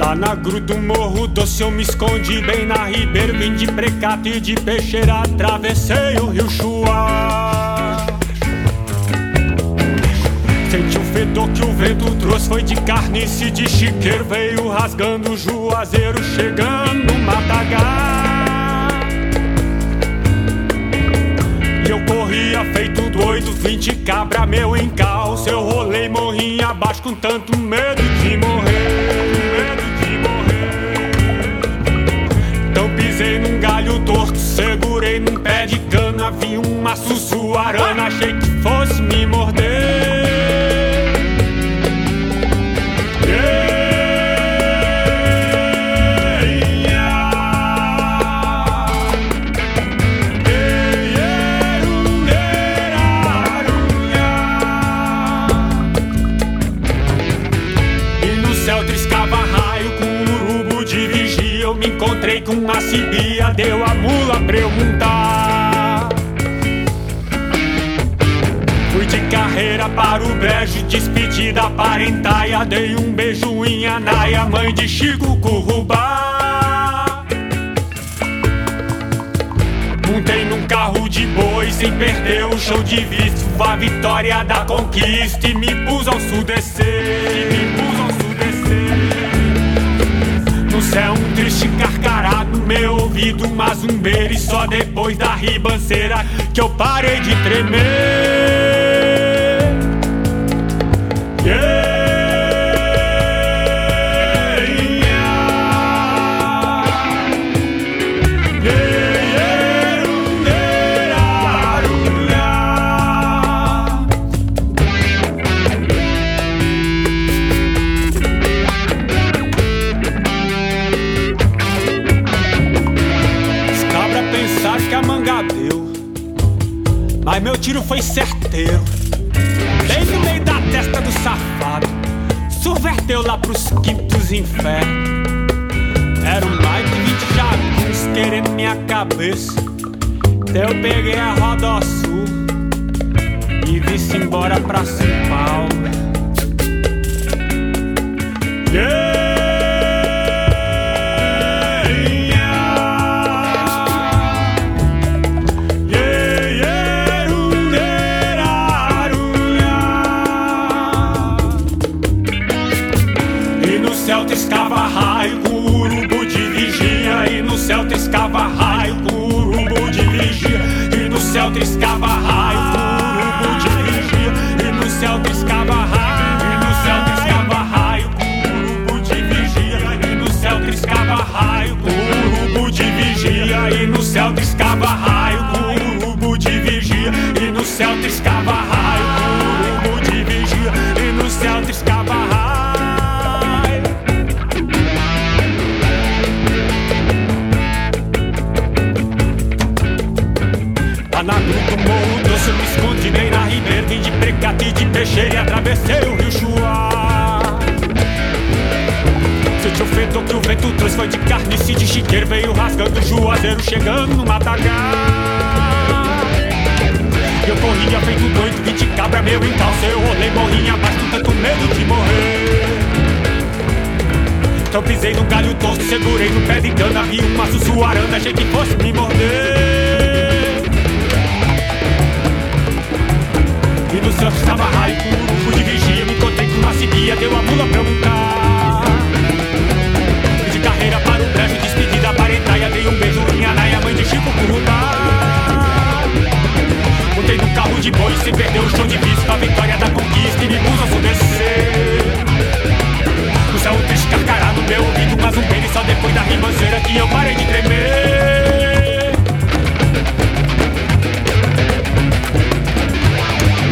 Lá na gruta do Morro Doce eu me escondi bem na ribeira. Vim de Precato e de Peixeira, atravessei o rio Chuá. Senti o fedor que o vento trouxe, foi de carniça e de chiqueiro. Veio rasgando o juazeiro, chegando no matagal. E eu corria feito doido, 20 cabra meu encalço. Eu rolei morrinha abaixo com tanto medo de morrer. Então pisei num galho torto, segurei num pé de cana. Vi uma sussuarana, achei que fosse me morder. Encontrei com uma cibia, deu a mula pra eu montar. Fui de carreira para o brejo, despedi da parentaia. Dei um beijo em Anaia, mãe de Chico Curubá. Montei num carro de boi sem perder o chão de vista. A vitória da conquista e me pus ao sul descer. No céu um triste carcará no meu ouvido, uma zumbeira. E só depois da ribanceira que eu parei de tremer. Yeah. Mas meu tiro foi certeiro, bem no meio da testa do safado. Subverteu lá pros quintos infernos. Eram mais de 20 jagunços querendo minha cabeça. Então eu peguei a Roda Sul e vi-se embora pra São Paulo. Yeah. Triscava raio com urubu de vigia. E no céu triscava raio com urubu de vigia. E no céu triscava raio com urubu de vigia. E no céu triscava raio. E no céu triscava raio com urubu de vigia. E no céu triscava raio com urubu de vigia. E no céu triscava raio com urubu de vigia. E no céu triscava raio com urubu de vigia. E no céu triscava raio. Na gruta do Morro Doce eu me escondi bem na ribeira. Vim de Precato e de Peixeira e atravessei o rio Chuá. Senti o fedor que o vento trouxe, foi de carniça e de chiqueiro. Veio rasgando o juazeiro, chegando no matagal. Eu corria feito doido, 20 cabra meu encalço. Eu rolei morrinha abaixo com tanto medo de morrer. Então pisei num galho torto, segurei no pé de cana. Vi uma sussuarana, achei que fosse me morder. E no céu estava raio com urubu de vigia. Me encontrei com uma cibia, deu a mula pra eu montar. Fui de carreira para o brejo, despedi da parentaia. Dei um beijo em Anaia, mãe de Chico Curubá. Montei num carro de boi sem perder o chão de vista. A vitória da conquista e me pus ao sul descer. No céu um triste carcará no meu ouvido, mas um pênis só depois da ribanceira que eu parei de tremer.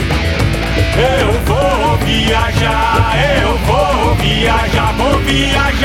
Eu vou viajar, vou viajar.